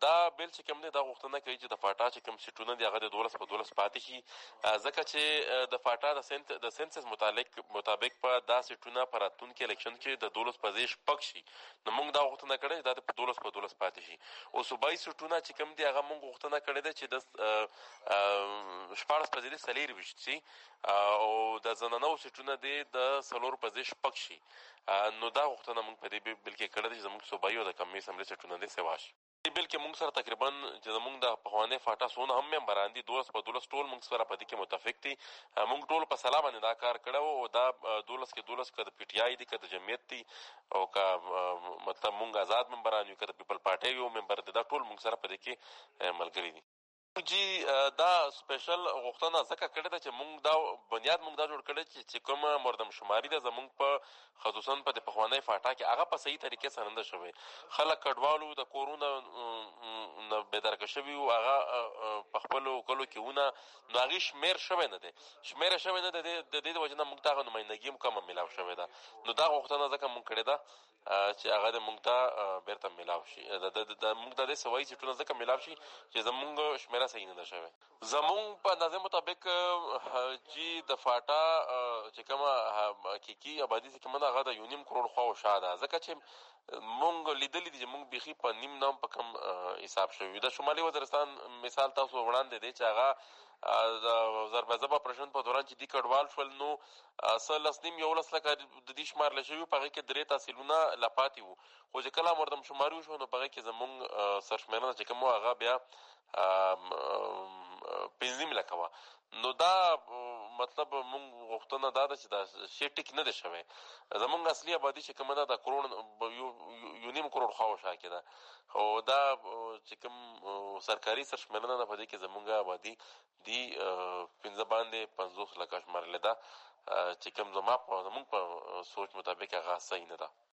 دا بیل چې کوم دی دا غوښتنه کوي چې د فاټا چې کوم سیټونه دي هغه د 12 په 12 پاتې شي، ځکه چې د فاټا د سنسس مطابق په دا سیټونه په راتلونکي الیکشن کې د 12 په ځای شپږ شي. نو موږ دا غوښتنه کړې چې دا د 12 په 12 پاتې شي. او صوبایي سیټونه چې کوم دي هغه موږ غوښتنه کړې ده چې د 14 په ځای 24 شي، او د زنانو سیټونه دي د 4 په ځای شپږ شي. نو دا غوښتنه موږ په دې بیل کې کړې ده چې زموږ صوبایي او د قومي اسمبلۍ سیټونه دي سوا شي. دې بیل کې موږ سره تقریبا چې زموږ د پخوانۍ فاټا څونه هم ممبران دي 12 په 12 ټول موږ سره په دې کې متفق دي. موږ ټول په سلا باندې دا کار کړی او دا 12 کې 12 که د پی ټي آی دي که د جمعیت دي او که مطلب موږ آزاد ممبران یو که د پیپل پارټۍ یو ممبر دی، دا ټول موږ سره په دې کې ملګري دي. جی دا سپیشل غوښتنه ځکه کړې ده چې موږ دا بنیاد موږ دا جوړ کړی چې کومه مردم شماري ده زموږ په خصوصا په د پخوانۍ فاټا کې هغه په صحیح طریقې سره نه ده شوې. خلک کډوالو د کورونو نه بېدرکه شوي وو، هغه په خپلو کلو کې ونه، نو هغې شمېر شوی نه دی، شمېره شوی نه دی. د دې د وجې نه موږ ته هغه نمایندګي هم کمه میلاو شوې ده. نو دا غوښتنه ځکه موږ کړې ده چې هغه د موږ ته بېرته میلاو شي. موږ ته دې سوایي سیټونه ځکه میلاو شي چې زموږ شمېره صحیح نه ده شوې. زموږ په اندازې مطابق چې د فاټا چې کومه حقیقي آبادي چې کومه ده هغه د 1.5 کروړ خوا و شا ده، ځکه چې مونږ لیدلی دي چې مونږ بیخي په نیم نام په کم حساب شوي. د شمالي وزیرستان مثال تاسو وړاندې دی چې هغه د ضربه اپریشن په دوران چې دي کډوال شول، نو څه 11 لکه د دې شمارله شوي، په هغې کې 3 تحصیلونه لا پاتې وو. خو چې کله مردم شماري وشو نو په هغې کې زمونږ سرشمېرنه چې کوم وه هغه بیا 15 لکه وه. نو دا مطلب مونږ غوښتنه دا ده چې دا شی ټیک نه دی شوی. زمونږ اصلي آبادي چې کومه ده د کروړ 1.5 کروړ خوا و شا کې ده، خو دا چې کوم سرکاري سرشمېرنه ده په دې کې زمونږ آبادي دي 15 باندې 50 لکه شمارلې ده، چې کوم زمونږ په سوچ مطابق هغه صحیح نه ده.